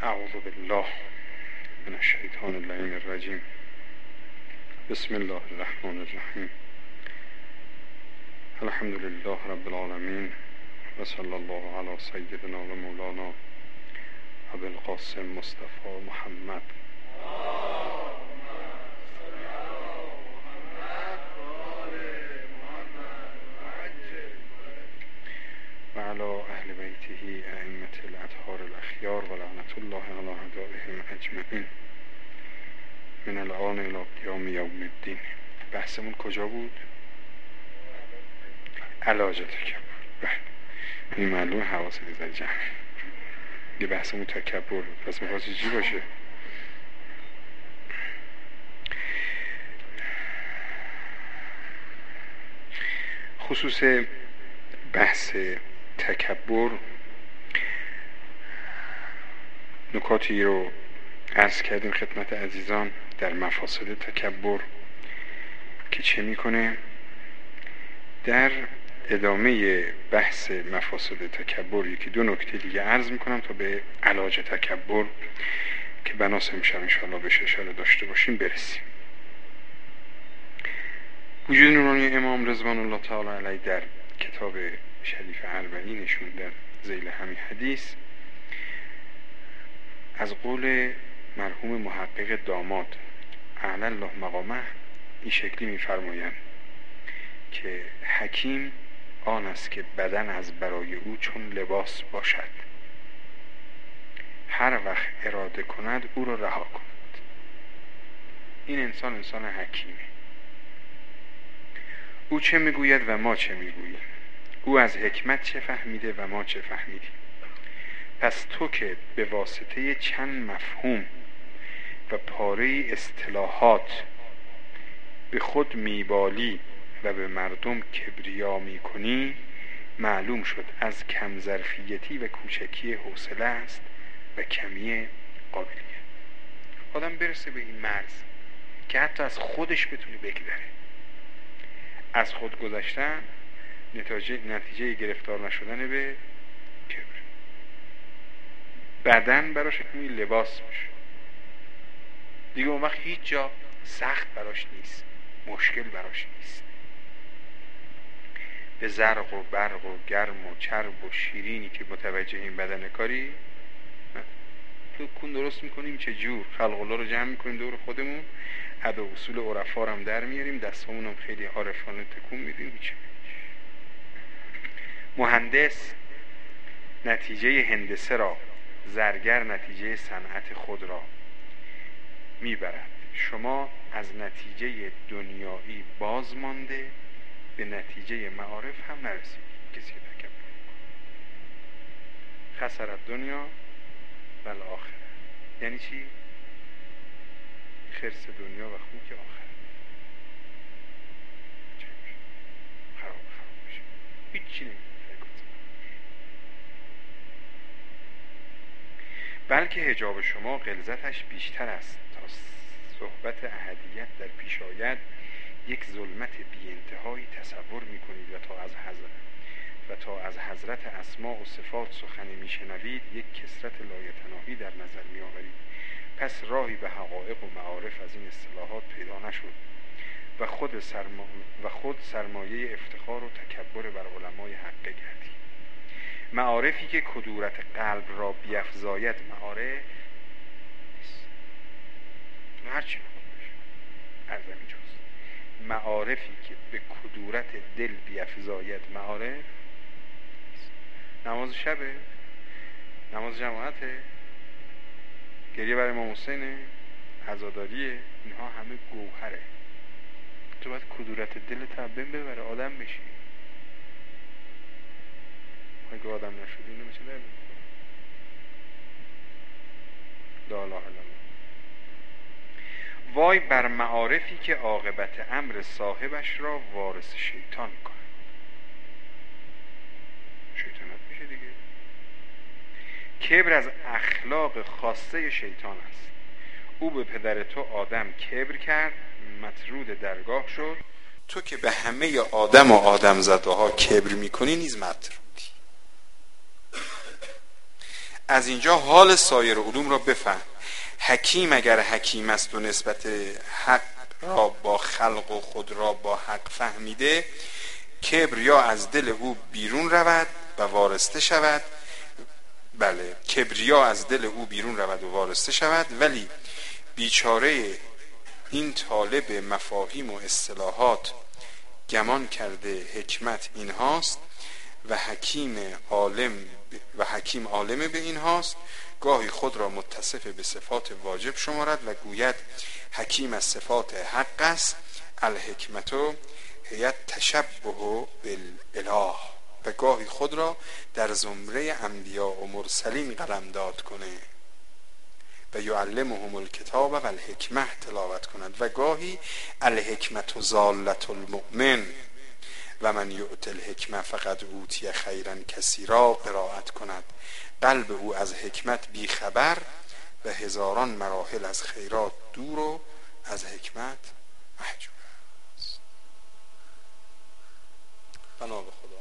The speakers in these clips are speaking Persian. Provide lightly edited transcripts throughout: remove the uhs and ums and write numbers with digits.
اعوذ بالله من الشیطان اللعین الرجیم. بسم الله الرحمن الرحیم. الحمد لله رب العالمین و صلی الله علی سیدنا و مولانا ابی القاسم مصطفی محمد و علی اهل بیته ائمة الاطهار الاخیار و لعنت الله علی اعدائهم اجمعین من الان الی قیام یوم الدین. بحثمون کجا بود؟ علاج تکبر. این معلومه حواست در جمع. یه بحثمون تکبر بود. پس میخواستی چی باشه؟ خصوص بحث تکبر نکاتی رو عرض کردیم خدمت عزیزان در مفاسد تکبر که چه میکنه. در ادامه بحث مفاسد تکبر یکی دو نکته دیگه عرض میکنم تا به علاج تکبر که بناس امشب انشاءالله بهش اشاره داشته باشیم برسیم. وجود نورانی امام رضوان الله تعالی علیه در کتاب شریف اربعینشون در ذیل همین حدیث از قول مرحوم محقق داماد اعلی الله مقامه این شکلی می‌فرمایند که حکیم آن است که بدن از برای او چون لباس باشد، هر وقت اراده کند او را رها کند. این انسان حکیمه. او چه میگوید و ما چه میگوییم، او از حکمت چه فهمیده و ما چه فهمیدیم. پس تو که به واسطه چند مفهوم و پاره اصطلاحات به خود میبالی و به مردم کبریا میکنی، معلوم شد از کم ظرفیتی و کوچکی حوصله است و کمی قابلیت. آدم برسه به این مرز که حتی از خودش بتونه بگذره. از خود گذشتن نتیجه گرفتار نشدن به کبر. بدن براش کمی لباس میشه دیگه. اون وقت هیچ جا سخت براش نیست، مشکل براش نیست. به زرق و برق و گرم و چرب و شیرینی که متوجه این بدن کاری تو کون درست میکنیم، چه جور خلق الله رو جمع میکنیم دور خودمون، ادا اصول عرفا هم در میاریم، دستامون هم خیلی عارفانه تکون میدیم. هیچ مهندس نتیجه هندسه را، زرگر نتیجه صنعت خود را میبرد. شما از نتیجه دنیایی باز مانده به نتیجه معارف هم نرسید. کسی که تکبر خسرت دنیا و الاخره. یعنی چی؟ خرس دنیا و خوک آخرت. خراب بشه. هیچی نمیده. بلکه حجاب شما غلظتش بیشتر است. تا صحبت احدیت در پیش آید یک ظلمت بی انتهایی تصور میکنید و تا از حضرت اسماء و صفات سخنی میشنوید یک کثرت لایتناهی در نظر میآورید. پس راهی به حقایق و معارف از این اصطلاحات پیدا نشد و خود سرمایه افتخار و تکبر بر علمای حقه گردید. معارفی که کدورت قلب را بیفزاید معارف نیست. هرچی از اینجاست. معارفی که به کدورت دل بیفزاید معارف نیست. نماز شبه، نماز جماعته، گریه برای امام حسینه، عزاداریه، اینها همه گوهره. تو باید کدورت دل تبین ببره آدم بشی. اگه آدم نشدی اینو میشه در لا اله الا الله. وای بر معارفی که عاقبت امر صاحبش را وارث شیطان کند. شیطانت میشه دیگه. کبر از اخلاق خاصه شیطان است. او به پدر تو آدم کبر کرد، مطرود درگاه شد. تو که به همه آدم و آدم زاده ها کبر میکنی نیز مطرودی. از اینجا حال سایر علوم را بفهم. حکیم اگر حکیم است و نسبت حق را با خلق و خود را با حق فهمیده، کبر یا از دل او بیرون رود و وارسته شود. بله، کبریا از دل او بیرون رود و وارسته شود. ولی بیچاره این طالب مفاهیم و اصطلاحات گمان کرده حکمت این هاست و حکیم عالم به این هاست. گاهی خود را متصف به صفات واجب شمارد و گوید حکیم از صفات حق است. الحکمتو هیت تشبه بالاله. و گاهی خود را در زمره انبیا و مرسلین قلمداد کنه و یعلمهم الکتاب و الحکمه تلاوت کند. و گاهی الحکمت ضالة المؤمن و من یؤت الحکمه فقد اوتی خیرا کثیرا قرائت کند. قلب او از حکمت بی خبر و هزاران مراحل از خیرات دور و از حکمت محجوب است. بنا به خدا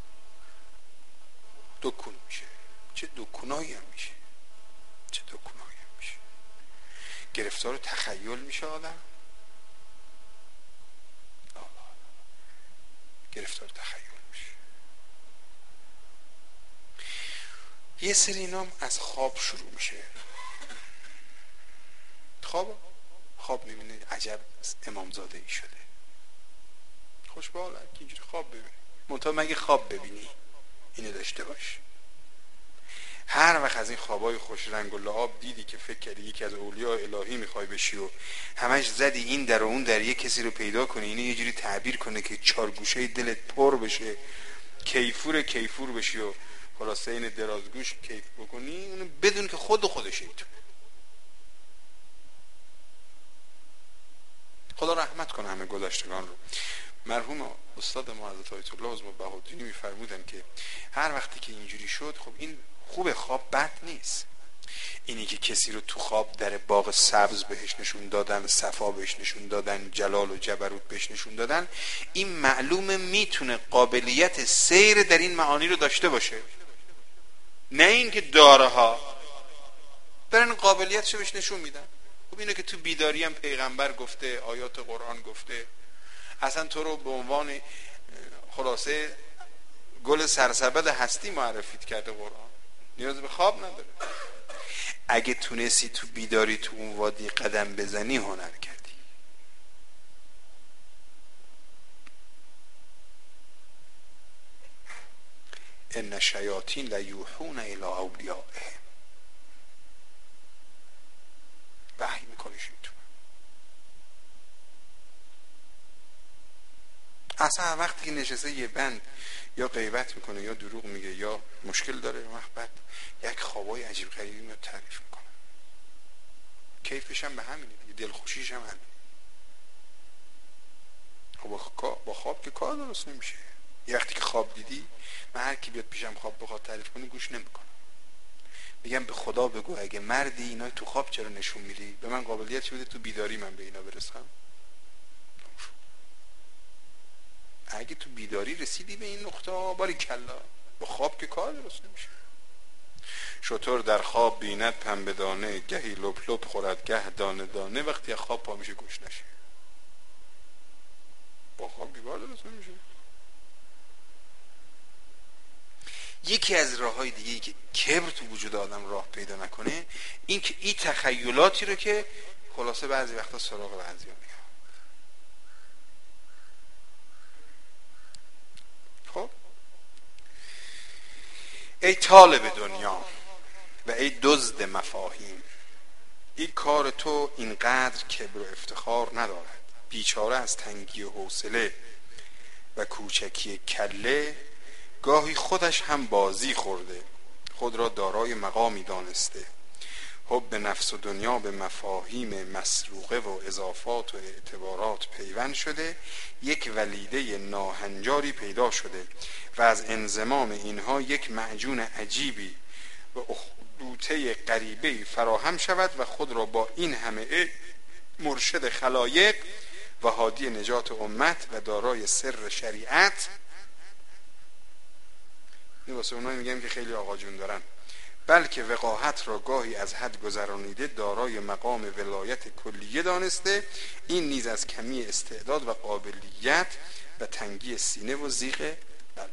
دکون میشه. چه دکونایی هم میشه، چه دکونایی هم میشه. گرفتار تخیل میشه آدم. گرفتار تخیل میشه. یه سری اینام از خواب شروع میشه. خواب میبینه عجب امامزاده ای شده. خوش به حالت که اینجوری خواب ببینی. منتها مگه خواب ببینی اینو داشته باش. هر وقت از این خوابای خوش رنگ و لعاب دیدی که فکر کردی یکی از اولیاء الهی میخوای بشی و همش زدی این در و اون در، یک کسی رو پیدا کنی اینو یه جوری تعبیر کنه که چار گوشه دلت پر بشه، کیفور بشی و خلاصه این درازگوش کیف بکنی، اونو بدون که خودشه. خدا رحمت کنه همه گذشتگان رو. مرحوم استاد ما حضرت آیت الله عظمی بهاءالدین میفرمودن که هر وقتی که اینجوری شد، خب این خوب، خواب بد نیست. اینی که کسی رو تو خواب در باغ سبز بهش نشون دادن، صفا بهش نشون دادن، جلال و جبروت بهش نشون دادن، این معلومه میتونه قابلیت سیر در این معانی رو داشته باشه. نه این که دارها دارن قابلیتشو بهش نشون میدن. خب اینو که تو بیداری هم پیغمبر گفته، آیات قرآن گفته، اصلا تو رو به عنوان خلاصه گل سرسبد هستی معرفی کرده قرآن، نیاز به خواب نداره. اگه تونستی تو بیداری تو اون وادی قدم بزنی هنر کردی. ان شیاطین لیوحون الی اولیائهم. وحی میکنه شیطان. اصلا وقتی که نشسته یه بند یا غیبت میکنه یا دروغ میگه یا مشکل داره، وقت بعد یک خوابای عجیب غریبی میاد تعریف میکنه. کیفش هم به همینه دیگه، دلخوشیش هم همینه. با خواب که کار درست نمیشه. یه وقتی که خواب دیدی، من هر کی بیاد پیشم خواب بخواد تعریف کنه گوش نمیکنم. میگم به خدا بگو اگه مردی اینا تو خواب چرا نشون میدی؟ به من قابلیت چه بده تو بیداری من به اینا برسم؟ اگه تو بیداری رسیدی به این نقطه، باریکلا. با خواب که کار درست نمیشه. شتر در خواب بیند پنبه دانه، گهی لپ لپ خورد گه دانه دانه. وقتی خواب پا میشه گوش نشه. با خواب که کار درست نمیشه. یکی از راههای دیگه‌ای که کبر تو وجود آدم راه پیدا نکنه، این که این تخیلاتی رو که خلاصه بعضی وقتا سراغ بعضیا میاد. خب ای طالب دنیا و ای دزد مفاهیم، این کار تو اینقدر کبر و افتخار ندارد. بیچاره از تنگی حوصله و کوچکی کله، گاهی خودش هم بازی خورده، خود را دارای مقامی دانسته. حب نفس و دنیا به مفاهیم مسروقه و اضافات و اعتبارات پیوند شده، یک ولیده ناهنجاری پیدا شده و از انضمام اینها یک معجون عجیبی و اخروطه غریبه‌ای فراهم شود و خود را با این همه مرشد خلایق و هادی نجات امت و دارای سر شریعت، این واسه اونایی میگم که خیلی آقا جون دارن، بلکه وقاحت را گاهی از حد گذرانیده دارای مقام ولایت کلیه دانسته، این نیز از کمی استعداد و قابلیت و تنگی سینه و ضیق قلب.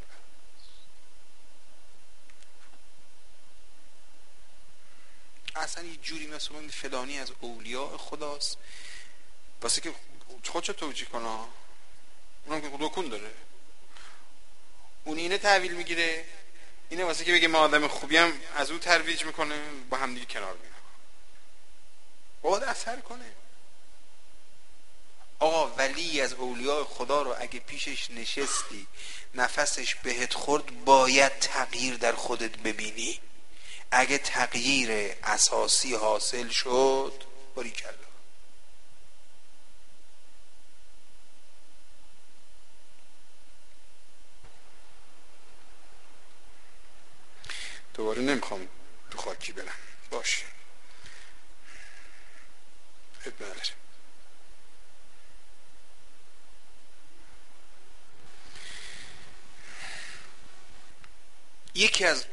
اصلا یه جوری مثلا فلانی از اولیاء خداست واسه که خودشو توجیه کنه، اونم که رکون داره، اون اینه تحویل میگیره، اینه واسه که بگه ما آدم خوبیم از اون ترویج میکنه، با هم دیگه کنار میره، باید اثر کنه. آقا ولی از اولیاء خدا رو اگه پیشش نشستی نفسش بهت خورد، باید تغییر در خودت ببینی. اگه تغییر اساسی حاصل شد، باریکلا. دوباره نمیخوام تو خاکی برم، باشه ادامه نداره. یکی از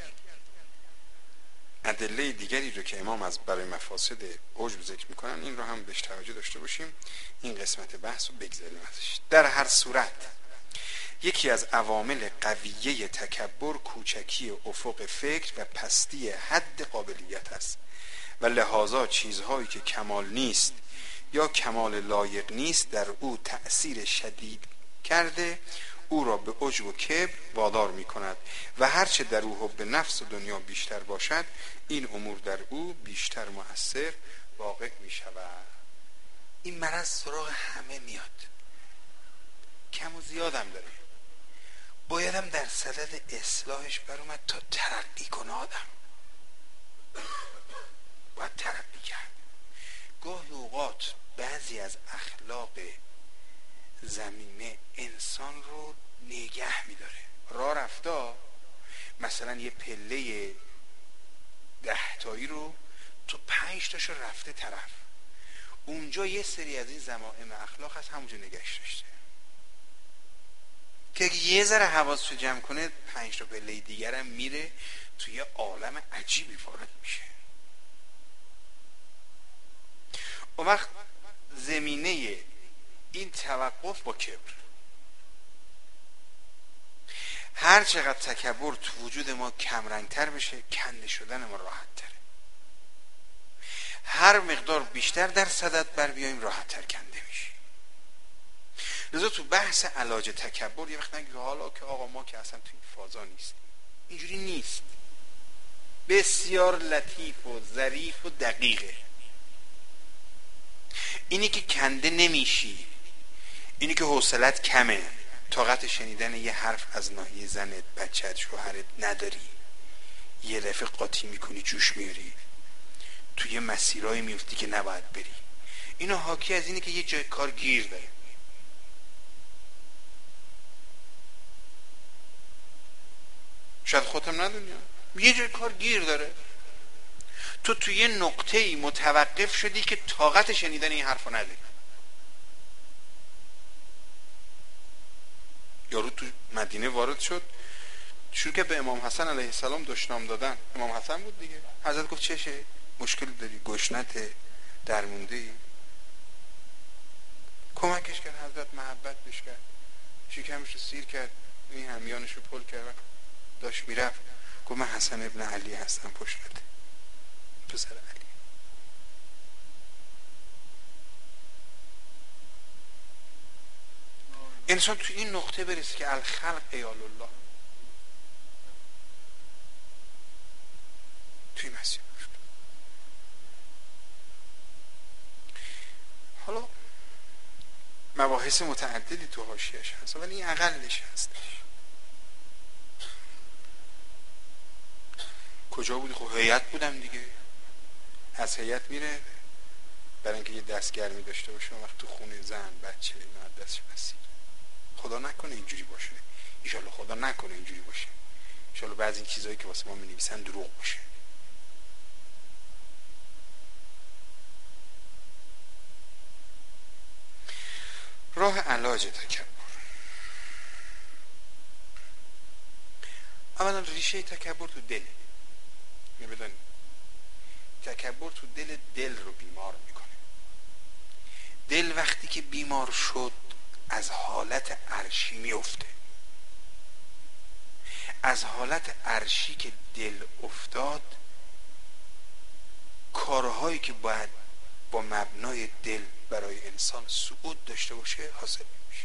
ادله دیگری رو که امام از برای مفاسد عجب ذکر میکنن، این رو هم بهش توجه داشته باشیم، این قسمت بحث رو بگذاریم ازش. در هر صورت یکی از عوامل قویه تکبر کوچکی افق فکر و پستی حد قابلیت است و لحاظا چیزهایی که کمال نیست یا کمال لایق نیست در او تأثیر شدید کرده او را به عجب و کبر وادار می کند و هرچه در او حب نفس و دنیا بیشتر باشد، این امور در او بیشتر مؤثر واقع می شود. این مرض سراغ همه میاد، کم و زیادم داره، بایدم در صدد اصلاحش برومد تا ترقی کنه. آدم باید ترقی کرد. گاهی اوقات بعضی از اخلاق زمینه انسان رو نگه میداره. راه رفتا مثلا یه پله 10 تایی رو تو 5 تاشو رفته طرف، اونجا یه سری از این ضمائم اخلاق هست همونجا نگهش داشته که اگه یه ذره حواسشو جمع کنه 5 تا پله دیگر هم میره توی یه عالم عجیبی وارد میشه. اون وقت زمینه این توقف با کبر، هر چقدر تکبر تو وجود ما کمرنگتر بشه، کنده شدن ما راحت تره. هر مقدار بیشتر در صدد بر بیاییم راحت تر کنده میشه. لذا تو بحث علاج تکبر یه وقت نگید حالا که آقا ما که اصلا تو این فازا نیستیم. اینجوری نیست، بسیار لطیف و ظریف و دقیقه. اینی که کنده نمیشی، اینی که حوصلت کمه، طاقت شنیدن یه حرف از ناحیه زنت، بچت، شوهرت نداری، یه رفیق قاطی میکنی جوش میاری، توی مسیرهایی میفتی که نباید بری، اینو حاکی از اینه که یه جای کار گیر داره. شاید خودم ندونی یه جای کار گیر داره، تو توی یه نقطه‌ای متوقف شدی که طاقت شنیدن این حرفو نداری. یارو تو مدینه وارد شد، شروع که به امام حسن علیه السلام دشنام دادن. امام حسن بود دیگه. حضرت گفت چشه؟ مشکل داری؟ گشنته؟ درمونده ای؟ کمکش کرد حضرت، محبت بش کرد، شکمش رو سیر کرد، این همیانش رو پل کرد، داشت میرفت گفت من حسن ابن علی هستم، پشتته، پسر علی. انسان تو این نقطه برسه که الخلق ایال الله، توی مسیح برد. حالا مباحث متعددی تو حاشیه‌اش هست ولی این اقلش هستش. کجا بودی؟ خب هیئت بودم دیگه. از هیئت میره برای اینکه یه دستگرمی داشته باشه، وقت تو خونه زن بچه اینا دستش مسیر. خدا نکنه اینجوری باشه، انشالله خدا نکنه اینجوری باشه، انشالله بعضی این چیزایی که واسه ما می‌نویسن دروغ باشه. راه علاج تکبر، اولا ریشه تکبر تو دله. بدن تکبر تو دل رو بیمار میکنه. دل وقتی که بیمار شد از حالت عرشی میفته. از حالت عرشی که دل افتاد، کارهایی که باید با مبنای دل برای انسان صعود داشته باشه حاصل میشه.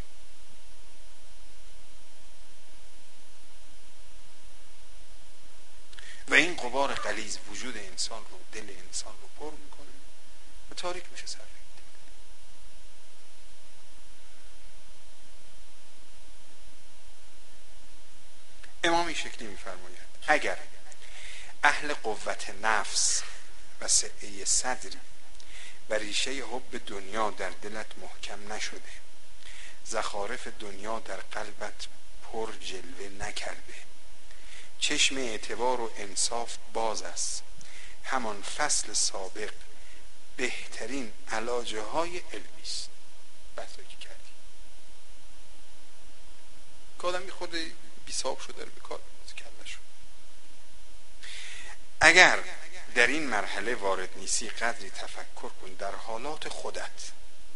و این غبار غلیظ وجود انسان رو، دل انسان رو پر میکنه و تاریک میشه سر. امام این شکلی میفرماید اگر اهل قوت نفس و سعه صدری و ریشه حب دنیا در دلت محکم نشده، زخارف دنیا در قلبت پر جلوه نکرده، چشم اعتبار و انصاف باز است، همان فصل سابق بهترین علاجه های علمی است. بحثایی که کردی که آدم خود بی‌صاحب شده به کار کله شد. اگر در این مرحله وارد نیستی قدری تفکر کن در حالات خودت،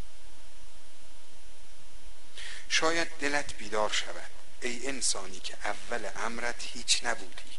شاید دلت بیدار شود ای انسانی که اول امرت هیچ نبودی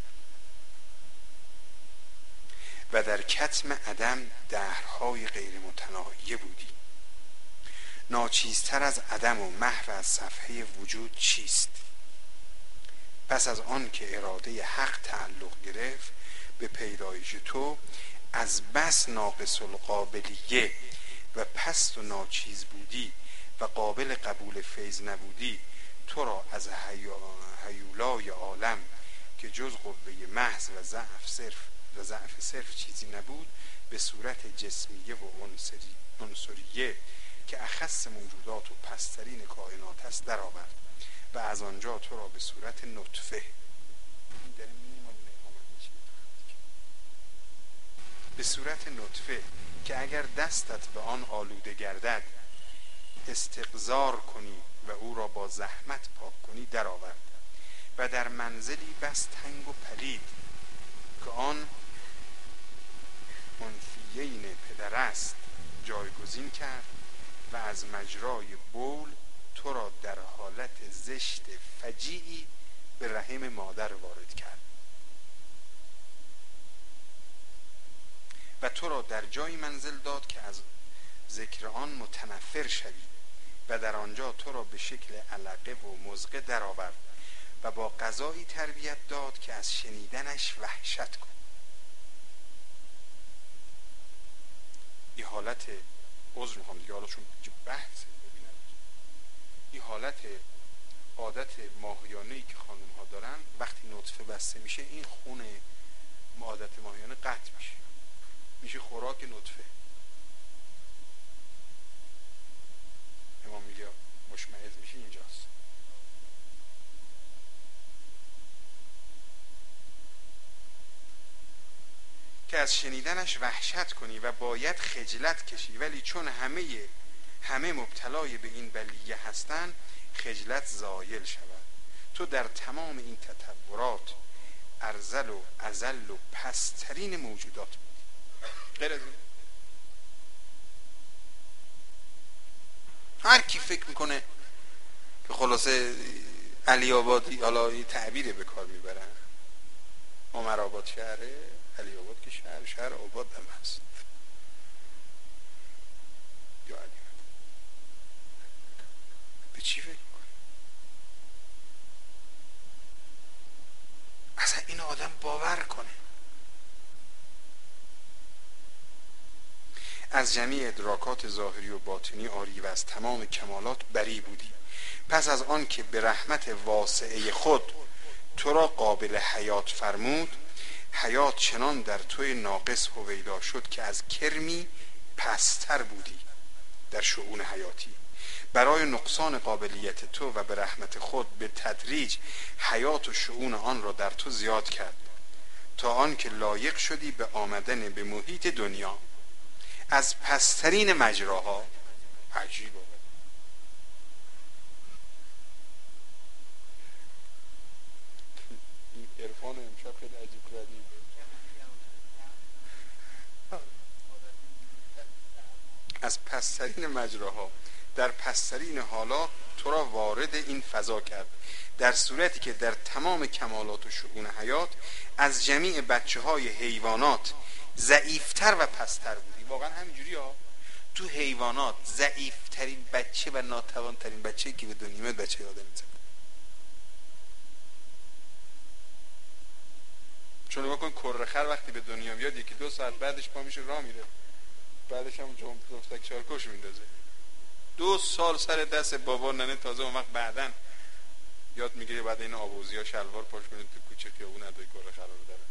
و در کتم عدم دهرهای غیر متناهی بودی. ناچیزتر از عدم و محو از صفحه وجود چیست؟ پس از آن که اراده حق تعلق گرفت به پیدایش تو، از بس ناقص القابلیه و پست و ناچیز بودی و قابل قبول فیض نبودی، تو را از هیولای عالم که جز قوه محض و ضعف صرف چیزی نبود، به صورت جسمیه و عنصریه که اخص موجودات و پسترین کائنات است در آورد و از آنجا تو را به صورت نطفه، به صورت نطفه که اگر دستت به آن آلوده گردد استقذار کنی و او را با زحمت پاک کنی در آورد و در منزلی بس تنگ و پلید که آن منفیین پدر است جایگزین کرد و از مجرای بول تو را در حالت زشت فجیعی به رحم مادر وارد کرد و تو را در جایی منزل داد که از ذکر آن متنفر شوی و در آنجا تو را به شکل علقه و مزقه در آورد و با غذایی تربیت داد که از شنیدنش وحشت کن. این حالت عذر میخوام دیگه حالا چون بحثه، این حالت عادت ماهیانه‌ای که خانوم ها دارن وقتی نطفه بسته میشه این خون عادت ماهیانه قطع میشه خوراک نطفه. امام میگه مشمئز میشه اینجاست. که از شنیدنش وحشت کنی و باید خجلت کشی، ولی چون همه مبتلای به این بلیه هستن خجلت زایل شود. تو در تمام این تطورات ارذل و اذل و پسترین موجودات بودی. غیر از این هر کی فکر میکنه که خلاصه علی آبادی، حالا این تعبیره به کار میبرن، عمر آباد شهره، علی آباد که شهر آباد هم هست یا علی آباد، به چی فکر میکنه؟ اصلا این آدم باور کنه از جمیع ادراکات ظاهری و باطنی آری و از تمام کمالات بری بودی. پس از آن که به رحمت واسعه خود تو را قابل حیات فرمود، حیات چنان در توی ناقص هویدا شد که از کرمی پستر بودی در شؤون حیاتی. برای نقصان قابلیت تو و به رحمت خود به تدریج حیات و شؤون آن را در تو زیاد کرد تا آن که لایق شدی به آمدن به محیط دنیا از پسترین مجراها. عجیبه. این عرفان امشب خیلی عجیب غریبه. از پسترین مجراها در پسترین حالا تو را وارد این فضا کرد، در صورتی که در تمام کمالات و شؤون حیات از جمیع بچه های حیوانات ضعیفتر و پستر بودی. واقعا همینجوری ها. تو حیوانات ضعیفترین بچه و ناتوانترین بچه که به دنیا میاد بچه آدمی زد. چون نگاه کن کرخر وقتی به دنیا میاد یکی 2 ساعت بعدش پا میشه راه میره، بعدش هم جفتک چارکش میندازه. 2 سال سر دست بابا ننه تازه اون وقت بعدن یاد میگیره بعد این آبوزی ها شلوار پاش کنید تو کوچه خیابون ادای کرخر رو داره.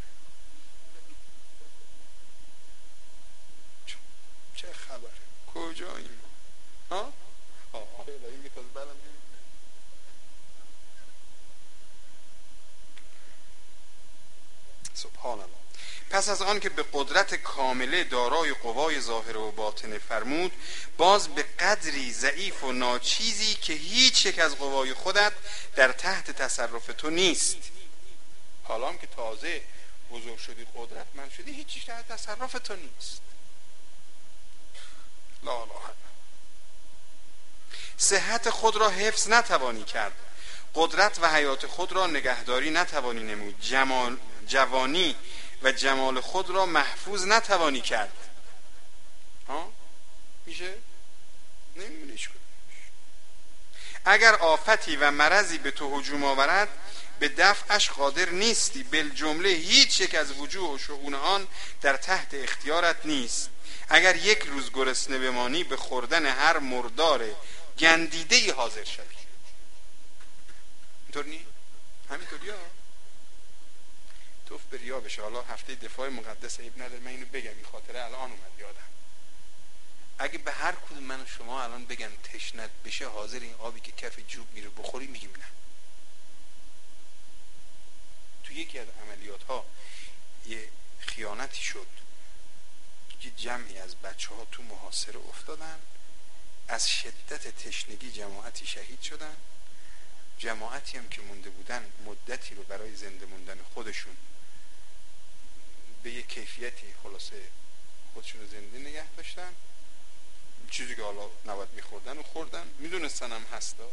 چه خبره؟ کجاییم؟ ها؟ الهی میتاز بلم میگه. سبحان الله. پس از آن که به قدرت کامله دارای قوای ظاهر و باطنه فرمود، باز به قدری ضعیف و ناچیزی که هیچ یک از قوای خودت در تحت تصرف تو نیست. حالا هم که تازه بزرگ شدی قدرتمند شدی هیچ چیز تحت تصرف تو نیست. لا اله الا الله. صحت خود را حفظ نتوانی کرد، قدرت و حیات خود را نگهداری نتوانی نمود، جوانی و جمال خود را محفوظ نتوانی کرد. ها؟ میشه؟ نمی‌دونیش کنیش. اگر آفتی و مرضی به تو هجوم آورد به دفعش قادر نیستی، بالجمله هیچ یک از وجوه و شؤون آن در تحت اختیارت نیست. اگر یک روز گرسنه بمانی به خوردن هر مردار گندیده‌ای حاضر شوی. اینطور نی؟ همینطوری ها؟ توف به ریا بشه. حالا هفته دفاع مقدس عیب نداره من اینو بگم، این خاطره الان اومد یادم. اگه به هر کدوم من و شما الان بگن تشنت بشه حاضر این آبی که کف جوب میره بخوری، میگیم نه. تو یکی از عملیات ها یه خیانتی شد، یه جمعی از بچه ها تو محاصره افتادن، از شدت تشنگی جماعتی شهید شدن، جماعتی هم که مونده بودن مدتی رو برای زنده موندن خودشون به یه کیفیتی خلاصه خودشون رو زنده نگه داشتن، چیزی که حالا نباید میخوردن و خوردن، میدونستن هم هستا.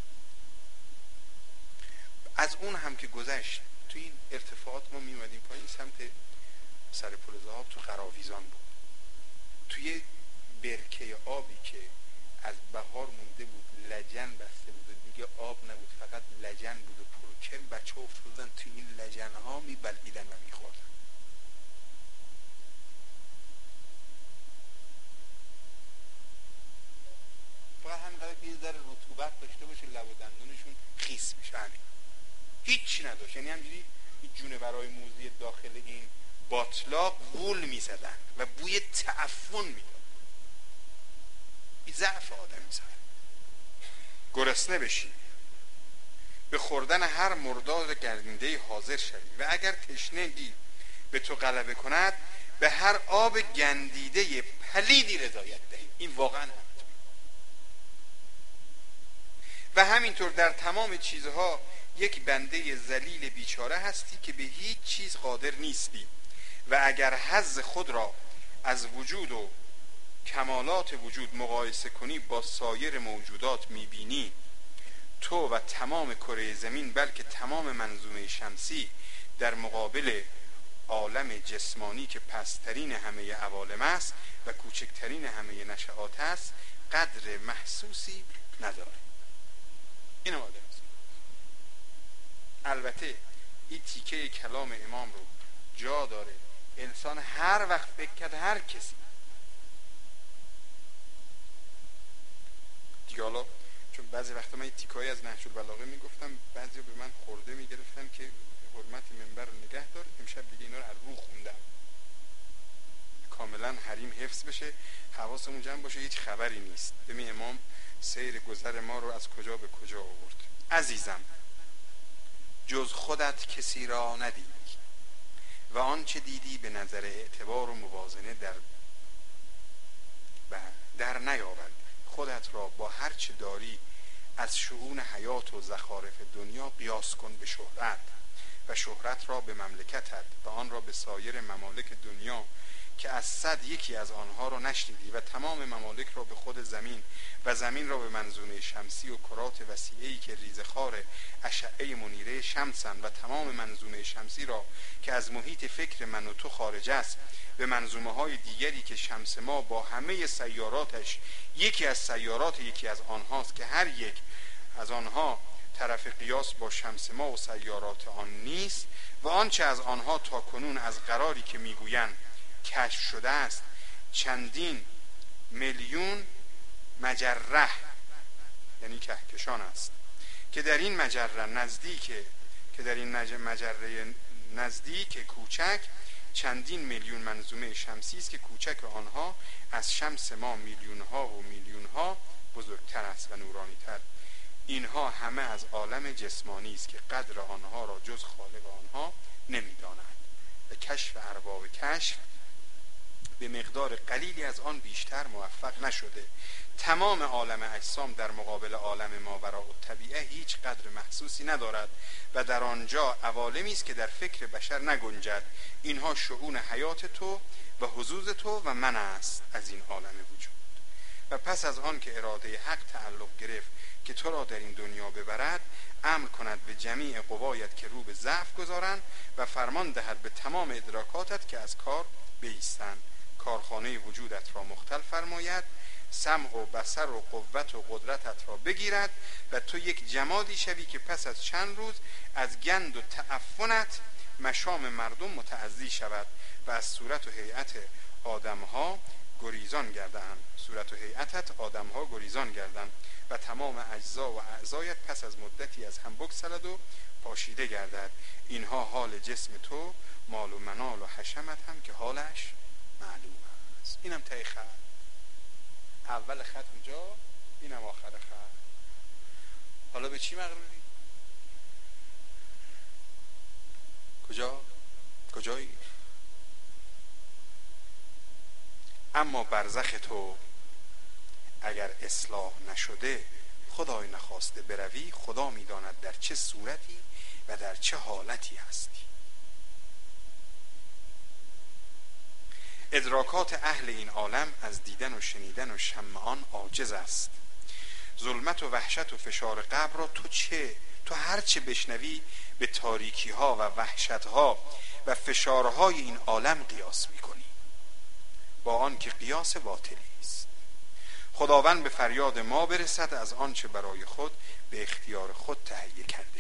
از اون هم که گذشت تو این ارتفاعات ما میومدیم پایین سمت سر پل ذهاب تو قراویزان بود، توی برکه آبی که از بهار مونده بود لجن بسته بود و دیگه آب نبود فقط لجن بود و پرکن، بچه افتادن توی این لجن ها میبلعیدن و میخوردن. فقط همینقدر که یه ذره رطوبت داشته باشه لب و دندونشون خیس میشه، همین، هیچی نداشت. یعنی همجوری جونورای موذی داخل این باطلاق غول میزدن و بوی تعفن میداد. این ضعف آدم میزد. گرسنه بشی به خوردن هر مردار گردنده حاضر شوی و اگر تشنگی به تو غلبه کند به هر آب گندیده پلیدی رضایت دهی. این واقعا همینطور. و همینطور در تمام چیزها یک بنده ذلیل بیچاره هستی که به هیچ چیز قادر نیستی و اگر حظ خود را از وجود و کمالات وجود مقایسه کنی با سایر موجودات میبینی تو و تمام کره زمین بلکه تمام منظومه شمسی در مقابل عالم جسمانی که پسترین همه عوالم است و کوچکترین همه نشعات است قدر محسوسی نداره. این آدم است. البته این تیکه کلام امام رو جا داره انسان هر وقت فکر کرد هر کسی دیگه. حالا چون بعضی وقتا من تیکایی از نهج البلاغه میگفتم بعضی به من خورده میگرفتن که حرمت منبر رو نگه دار. امشب دیگه اینا رو از رو خوندم کاملا حریم حفظ بشه، حواسمون جمع باشه، هیچ خبری نیست. ببین امام سیر گذر ما رو از کجا به کجا آورد. عزیزم جز خودت کسی را ندیدی و آنچه دیدی به نظر اعتبار و موازنه در نیاوردی. خودت را با هر چه داری از شؤون حیات و زخارف دنیا قیاس کن به شهرت و شهرت را به مملکتت و آن را به سایر ممالک دنیا که از 100 یکی از آنها را نشنیدی و تمام ممالک را به خود زمین و زمین را به منظومه شمسی و کرات وسیعی که ریزخوار اشعه منیره شمسند و تمام منظومه شمسی را که از محیط فکر من و تو خارج است به منظومه های دیگری که شمس ما با همه سیاراتش یکی از سیارات یکی از آنهاست که هر یک از آنها طرف قیاس با شمس ما و سیارات آن نیست و آنچه از آنها تا کنون از قراری که میگویند کشف شده است چندین میلیون مجره یعنی کهکشان است که در این مجره نزدیک کوچک چندین میلیون منظومه شمسی است که کوچک آنها از شمس ما میلیون ها و میلیون ها بزرگتر است و نورانی تر. اینها همه از عالم جسمانی است که قدر آنها را جز خالق آنها نمی‌دانند و کشف ارباب کشف به مقدار قلیلی از آن بیشتر موفق نشده. تمام عالم اجسام در مقابل عالم ماوراء الطبیعه هیچ قدر محسوسی ندارد و در آنجا عوالمی است که در فکر بشر نگنجد. اینها شؤون حیات تو و حظوظ تو و من است از این عالم وجود. و پس از آن که اراده حق تعلق گرفت که تو را در این دنیا ببرد، امر کند به جمیع قوایت که رو به ضعف گذارند و فرمان دهد به تمام ادراکاتت که از کار بایستند. کارخانه وجودت را مختل فرماید، سمع و بصر و قوت و قدرتت را بگیرد و تو یک جمادی شوی که پس از چند روز از گند و تعفنت مشام مردم متعزی شود و از صورت و هیئت آدمها گریزان گردند. صورت و هیئتت آدمها گریزان گردند و تمام اجزا و اعضایت پس از مدتی از هم بگسلد و پاشیده گردد. اینها حال جسم تو، مال و منال و حشمت هم که حالش معلوم است. اینم تای خط، اول خط اونجا، اینم آخر خط. حالا به چی مغروری؟ کجایی؟ اما برزخ تو اگر اصلاح نشده، خدای نخواسته بروی، خدا میداند در چه صورتی و در چه حالتی هستی. ادراکات اهل این عالم از دیدن و شنیدن و شم آن عاجز است. ظلمت و وحشت و فشار قبر را تو هر چه بشنوی به تاریکی ها و وحشت ها و فشارهای این عالم قیاس میکنی، با آن که قیاس باطلی است. خداوند به فریاد ما برسد از آنچه برای خود به اختیار خود تهیه کرده.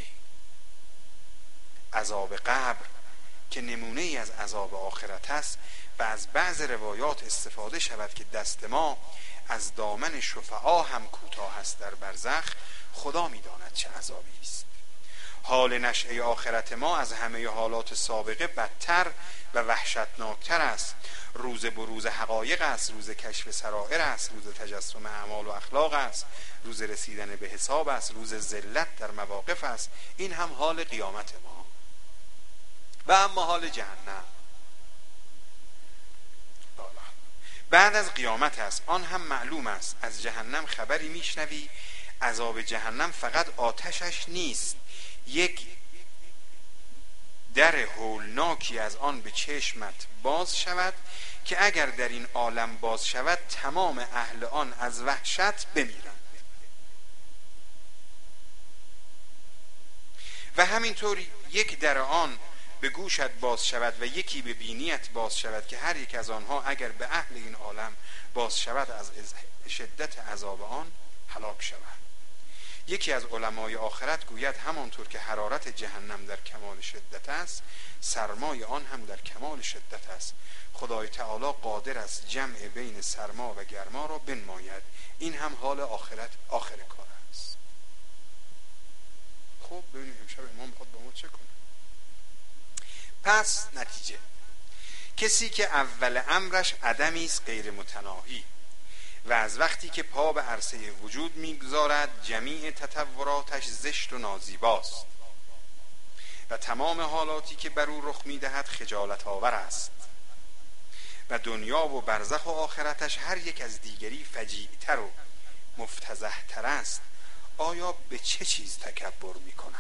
عذاب قبر که نمونه ای از عذاب آخرت است و از بعض روایات استفاده شود که دست ما از دامن شفعا هم کوتاه است در برزخ، خدا می‌داند چه عذابی است. حال نشأه آخرت ما از همه حالات سابقه بدتر و وحشتناکتر است. روز بروز حقایق است، روز کشف سرائر است، روز تجسم اعمال و اخلاق است، روز رسیدن به حساب است، روز ذلت در مواقف است. این هم حال قیامت ما. و اما حال جهنم بعد از قیامت است. آن هم معلوم است. از جهنم خبری میشنوی. عذاب جهنم فقط آتشش نیست، یک در هولناکی از آن به چشمت باز شود که اگر در این عالم باز شود تمام اهل آن از وحشت بمیرند. و همینطور یک در آن به گوشت باز شود و یکی به بینیت باز شود که هر یک از آنها اگر به اهل این عالم باز شود از شدت عذاب آن هلاک شود. یکی از علمای آخرت گوید همانطور که حرارت جهنم در کمال شدت است، سرمای آن هم در کمال شدت است. خدای تعالی قادر است جمع بین سرما و گرما را بنماید. این هم حال آخرت آخر کار است. خب ببینیم امشب امام بخواد با ما چه کنه. پس نتیجه، کسی که اول امرش عدمی است غیر متناهی و از وقتی که پا به عرصه وجود میگذارد جمیع تطوراتش زشت و نازیباست و تمام حالاتی که بر او رخ میدهد خجالت آور است و دنیا و برزخ و آخرتش هر یک از دیگری فجیع‌تر و مفتضح‌تر است، آیا به چه چیز تکبر میکند؟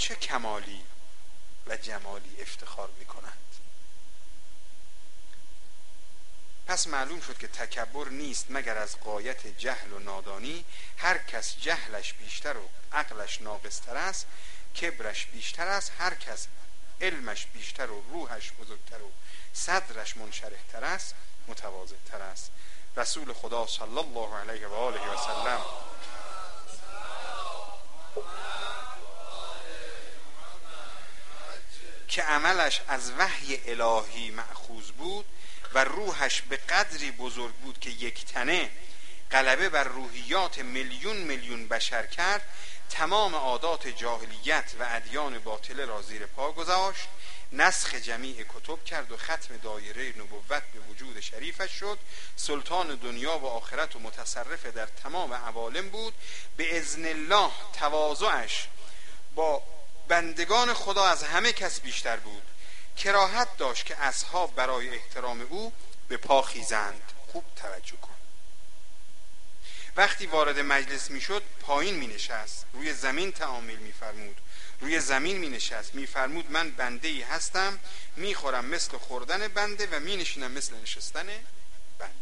چه کمالی و جمالی افتخار میکنند. پس معلوم شد که تکبر نیست مگر از غایت جهل و نادانی. هر کس جهلش بیشتر و عقلش ناقصتر است، کبرش بیشتر است. هر کس علمش بیشتر و روحش بزرگتر و صدرش منشرحتر است، متواضع‌تر است. رسول خدا صلی الله علیه و آله و سلم که عملش از وحی الهی مأخوذ بود و روحش به قدری بزرگ بود که یک تنه غلبه بر روحیات میلیون میلیون بشر کرد، تمام عادات جاهلیت و ادیان باطله را زیر پا گذاشت، نسخ جمیع کتب کرد و ختم دایره نبوت به وجود شریفش شد. سلطان دنیا و آخرت و متصرف در تمام عوالم بود. به اذن الله تواضعش با بندگان خدا از همه کس بیشتر بود. کراهت داشت که اصحاب برای احترام او به پا خیزند. خوب توجه کن. وقتی وارد مجلس می شد پایین می نشست، روی زمین تعامل می فرمود، روی زمین می نشست، می فرمود من بنده ای هستم، می خورم مثل خوردن بنده و می نشینم مثل نشستن بنده.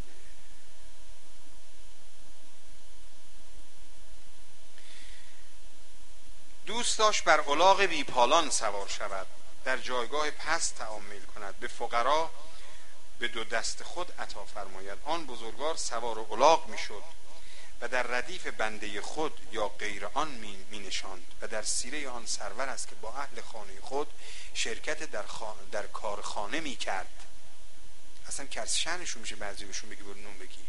دوست داشت بر الاغ بیپالان سوار شود، در جایگاه پست تعامل کند، به فقرا به دو دست خود عطا فرماید. آن بزرگوار سوار الاغ می شد و در ردیف بنده خود یا غیر آن می نشاند و در سیره آن سرور است که با اهل خانه خود شرکت در کارخانه می کرد. اصلا کرس شأنشون میشه بعضی بهشون بگی برو نون بگیر.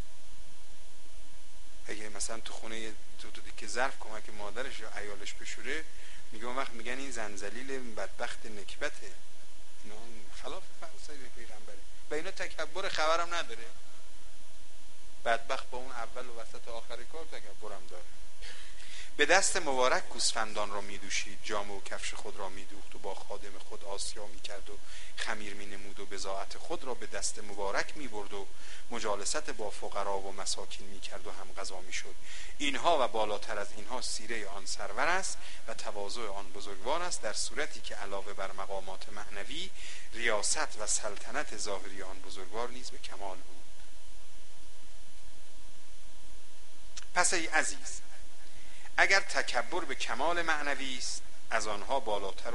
اگه مثلا تو خونه تو که ظرف کمک مادرش یا عیالش بشوره، میگه اون وقت میگن این زنزلیل بدبخت نکبته، اینا خلاف فرسای پیغمبره و اینا تکبر خبرم نداره. بدبخت با اون اول و وسط و آخر کار تکبرم داره. به دست مبارک گوسفندان را میدوشید، جامه و کفش خود را میدوخت و با خادم خود آسیا میکرد و خمیر مینمود و بضاعت خود را به دست مبارک میبرد و مجالست با فقرا و مساکین میکرد و هم غذا میشد. اینها و بالاتر از اینها سیره آن سرور است و تواضع آن بزرگوار است، در صورتی که علاوه بر مقامات معنوی ریاست و سلطنت ظاهری آن بزرگوار نیز به کمال بود. پس ای عزیز، اگر تکبر به کمال معنوی است، از آنها بالاتر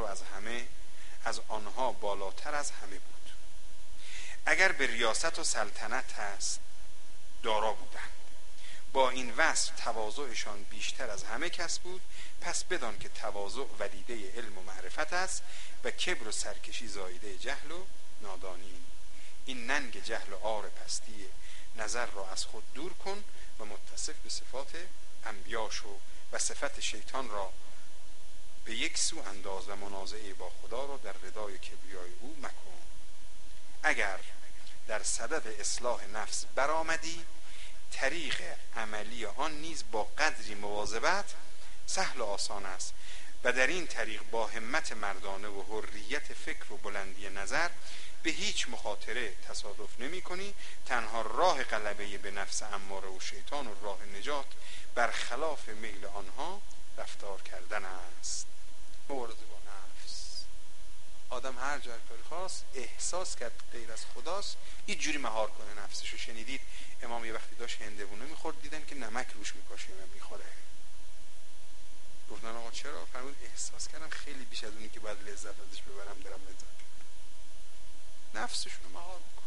از همه بود. اگر به ریاست و سلطنت هست، دارا بودند. با این وصف تواضعشان بیشتر از همه کس بود. پس بدان که تواضع ولیده علم و معرفت است و کبر و سرکشی زایده جهل و نادانی. این ننگ جهل و عار پستی نظر را از خود دور کن و متصف به صفات انبیا شو و صفت شیطان را به یک سو انداز و منازعه با خدا را در ردای کبریای او مکن. اگر در صدد اصلاح نفس برآمدی، طریق عملی آن نیز با قدری مواظبت سهل و آسان است و در این طریق با همت مردانه و حریت فکر و بلندی نظر به هیچ مخاطره تصادف نمی کنی. تنها راه غلبه به نفس اماره و شیطان و راه نجات برخلاف میل آنها رفتار کردن است. مبارزه با نفس. آدم هر جای کاری خواست احساس کرد غیر از خداست، هیچ جوری مهار کنه نفسشو. شنیدید امام یه وقتی داشت هندوونه میخورد، دیدن که نمک روش میپاشه و میخوره. گفتن آقا چرا؟ فرمود احساس کردم خیلی بیش از اونی که باید لذت ازش ببرم دارم لذت ببرم. نفسشونو مهار میکنن،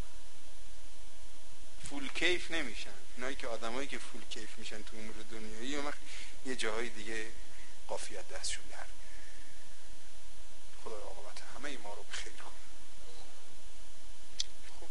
فول کیف نمیشن. اینایی که آدمایی که فول کیف میشن تو امور دنیایی، اون وقت یه جاهای دیگه قافیت دستشون در میره. خدای عاقبت همه ما رو بخیر کنه. خب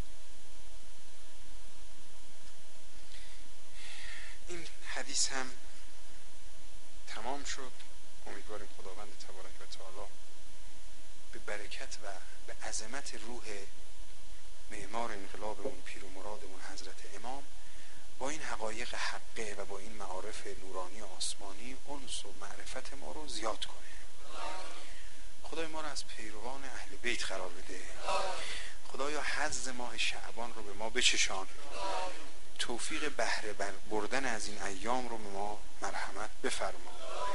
این حدیث هم تمام شد. امیدواریم خداوند تبارک و تعالی به برکت و به عظمت روح معمار انقلابمون، پیر و مرادمون حضرت امام، با این حقایق حقه و با این معارف نورانی و آسمانی انس و معرفت ما رو زیاد کنه. خدای ما رو از پیروان اهل بیت قرار بده. خدایا حظ ماه شعبان رو به ما بچشان. توفیق بهره بردن از این ایام رو به ما مرحمت بفرما.